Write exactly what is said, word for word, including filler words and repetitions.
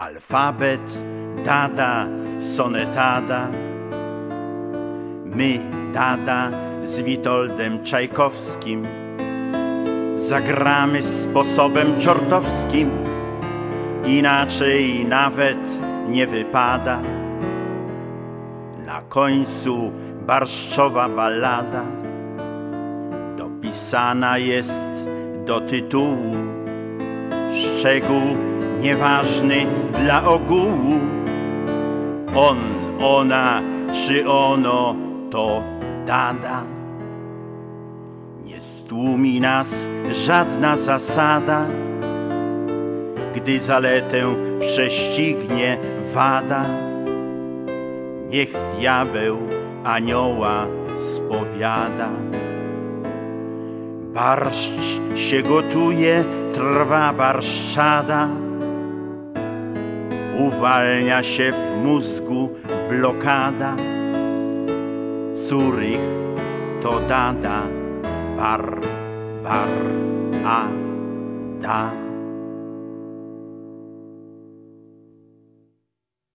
Alfabet, dada, sonetada. My, dada, z Witoldem Czajkowskim zagramy sposobem czortowskim, inaczej nawet nie wypada. Na końcu barszczowa ballada dopisana jest do tytułu, szczegół nieważny dla ogółu. On, ona czy ono to dada. Nie stłumi nas żadna zasada, gdy zaletę prześcignie wada. Niech diabeł anioła spowiada. Barszcz się gotuje, trwa barszczada, uwalnia się w mózgu blokada. Curych to dada, bar, bar, a, da.